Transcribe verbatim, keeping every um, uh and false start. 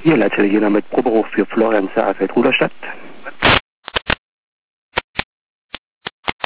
Ihr Leiter Italiener mit Proberuf für Florian Zerfeld Ruderstadt.